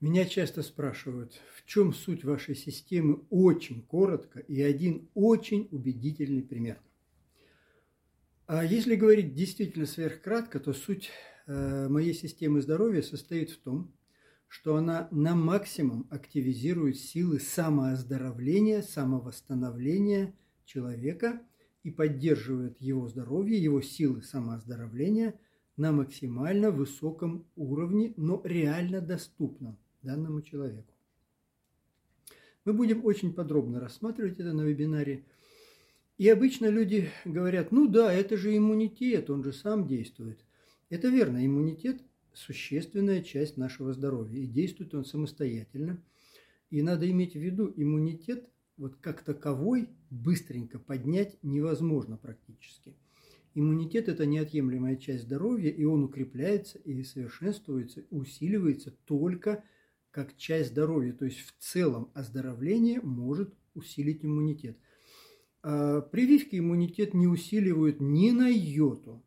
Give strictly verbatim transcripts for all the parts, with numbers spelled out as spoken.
Меня часто спрашивают, в чем суть вашей системы, очень коротко и один очень убедительный пример. А если говорить действительно сверхкратко, то суть э, моей системы здоровья состоит в том, что она на максимум активизирует силы самооздоровления, самовосстановления человека и поддерживает его здоровье, его силы самооздоровления на максимально высоком уровне, но реально доступном данному человеку. Мы будем очень подробно рассматривать это на вебинаре. И обычно люди говорят, ну да, это же иммунитет, он же сам действует. Это верно, иммунитет – существенная часть нашего здоровья, и действует он самостоятельно. И надо иметь в виду, иммунитет вот как таковой быстренько поднять невозможно практически. Иммунитет – это неотъемлемая часть здоровья, и он укрепляется и совершенствуется, усиливается только как часть здоровья. То есть в целом оздоровление может усилить иммунитет. А прививки иммунитет не усиливают ни на йоту.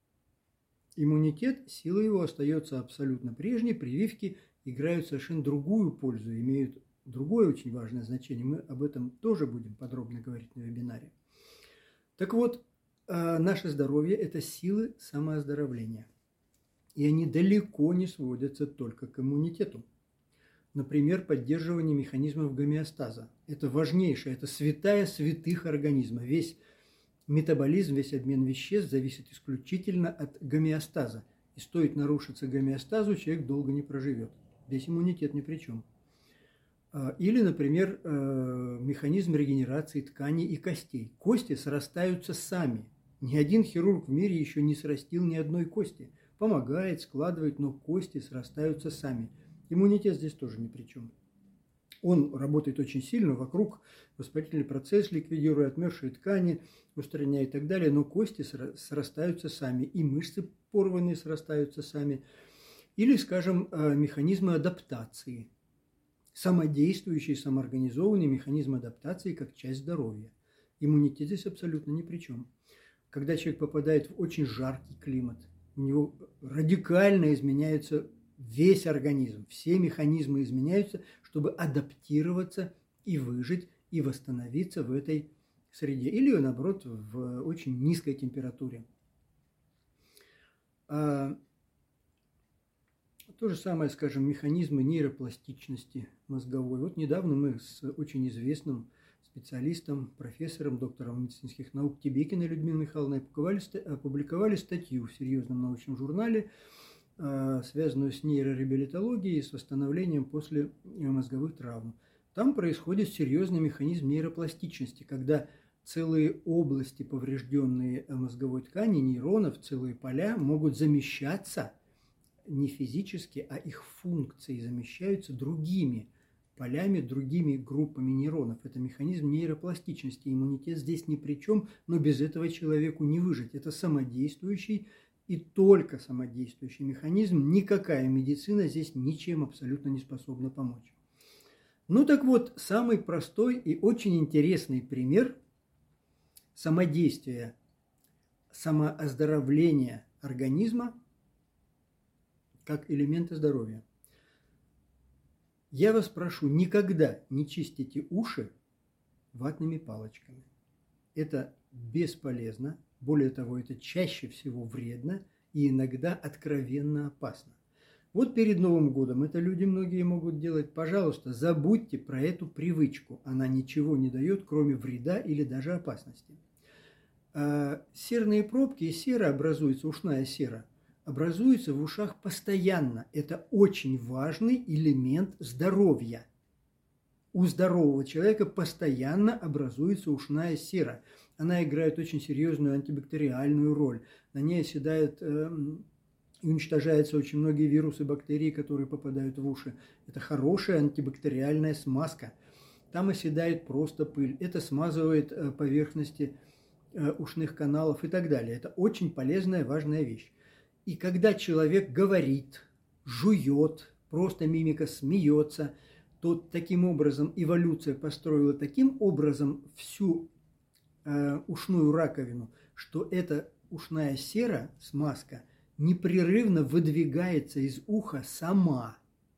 Иммунитет, сила его остается абсолютно прежней, прививки играют совершенно другую пользу, имеют другое очень важное значение. Мы об этом тоже будем подробно говорить на вебинаре. Так вот, наше здоровье – это силы самооздоровления. И они далеко не сводятся только к иммунитету. Например, поддерживание механизмов гомеостаза. Это важнейшее, это святая святых организма. Весь метаболизм, весь обмен веществ зависит исключительно от гомеостаза. И стоит нарушиться гомеостазу, человек долго не проживет. Здесь иммунитет ни при чем. Или, например, механизм регенерации тканей и костей. Кости срастаются сами. Ни один хирург в мире еще не срастил ни одной кости. Помогает, складывает, но кости срастаются сами. Иммунитет здесь тоже ни при чем. Он работает очень сильно, вокруг воспалительный процесс ликвидирует, отмершие ткани устраняет и так далее, но кости срастаются сами, и мышцы порванные срастаются сами. Или, скажем, механизмы адаптации. Самодействующий, самоорганизованный механизм адаптации как часть здоровья. Иммунитет здесь абсолютно ни при чем. Когда человек попадает в очень жаркий климат, у него радикально изменяется весь организм, все механизмы изменяются, чтобы адаптироваться и выжить, и восстановиться в этой среде. Или, наоборот, в очень низкой температуре. А то же самое, скажем, механизмы нейропластичности мозговой. Вот недавно мы с очень известным специалистом, профессором, доктором медицинских наук Тибекиной Людмилой Михайловной опубликовали статью в серьезном научном журнале, связанную с нейрореабилитологией, с восстановлением после мозговых травм. Там происходит серьезный механизм нейропластичности, когда целые области, поврежденные мозговой ткани, нейронов, целые поля могут замещаться не физически, а их функции замещаются другими полями, другими группами нейронов. Это механизм нейропластичности. Иммунитет здесь ни при чем, но без этого человеку не выжить. Это самодействующий и только самодействующий механизм. Никакая медицина здесь ничем абсолютно не способна помочь. Ну так вот, самый простой и очень интересный пример самодействия, самооздоровления организма как элемента здоровья. Я вас прошу, никогда не чистите уши ватными палочками. Это бесполезно. Более того, это чаще всего вредно и иногда откровенно опасно. Вот перед Новым годом это люди многие могут делать. Пожалуйста, забудьте про эту привычку. Она ничего не дает, кроме вреда или даже опасности. А серные пробки и сера образуется, ушная сера, образуется в ушах постоянно. Это очень важный элемент здоровья. У здорового человека постоянно образуется ушная сера. Она играет очень серьезную антибактериальную роль. На ней оседают э, и уничтожаются очень многие вирусы, бактерии, которые попадают в уши. Это хорошая антибактериальная смазка. Там оседает просто пыль. Это смазывает э, поверхности э, ушных каналов и так далее. Это очень полезная, важная вещь. И когда человек говорит, жует, просто мимика смеется, то таким образом эволюция построила таким образом всю э, ушную раковину, что эта ушная сера, смазка, непрерывно выдвигается из уха сама.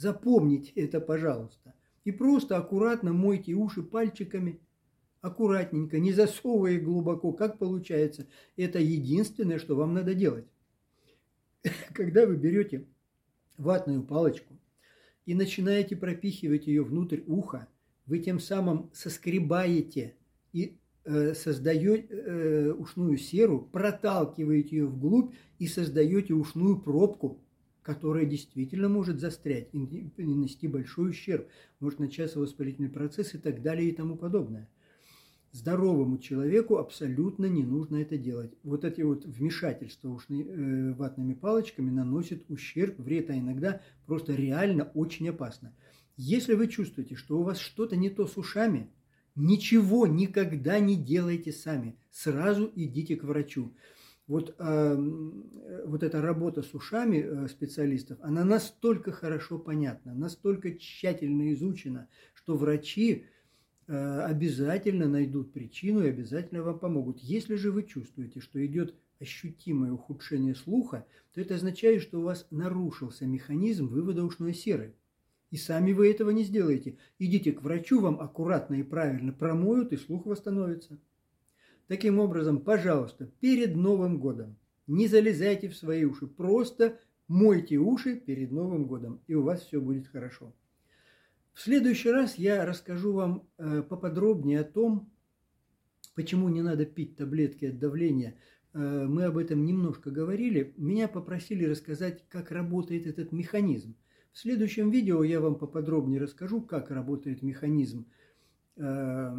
Запомните это, пожалуйста. И просто аккуратно мойте уши пальчиками, аккуратненько, не засовывая их глубоко, как получается. Это единственное, что вам надо делать. Когда вы берете ватную палочку и начинаете пропихивать ее внутрь уха, вы тем самым соскребаете и э, создаете э, ушную серу, проталкиваете ее вглубь и создаете ушную пробку, которая действительно может застрять и нанести большой ущерб, может начаться воспалительный процесс и так далее и тому подобное. Здоровому человеку абсолютно не нужно это делать. Вот эти вот вмешательства ушной, э, ватными палочками наносят ущерб, вред, а иногда просто реально очень опасно. Если вы чувствуете, что у вас что-то не то с ушами, ничего никогда не делайте сами. Сразу идите к врачу. Вот, э, вот эта работа с ушами э, специалистов, она настолько хорошо понятна, настолько тщательно изучена, что врачи обязательно найдут причину и обязательно вам помогут. Если же вы чувствуете, что идет ощутимое ухудшение слуха, то это означает, что у вас нарушился механизм вывода ушной серы. И сами вы этого не сделаете. Идите к врачу, вам аккуратно и правильно промоют, и слух восстановится. Таким образом, пожалуйста, перед Новым годом не залезайте в свои уши, просто мойте уши перед Новым годом, и у вас все будет хорошо. В следующий раз я расскажу вам э, поподробнее о том, почему не надо пить таблетки от давления. Э, мы об этом немножко говорили. Меня попросили рассказать, как работает этот механизм. В следующем видео я вам поподробнее расскажу, как работает механизм, э,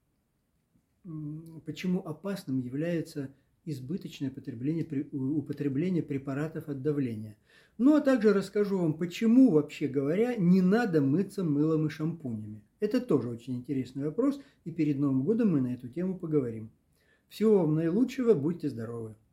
почему опасным является избыточное употребление, употребление препаратов от давления. Ну, а также расскажу вам, почему, вообще говоря, не надо мыться мылом и шампунями. Это тоже очень интересный вопрос, и перед Новым годом мы на эту тему поговорим. Всего вам наилучшего, будьте здоровы!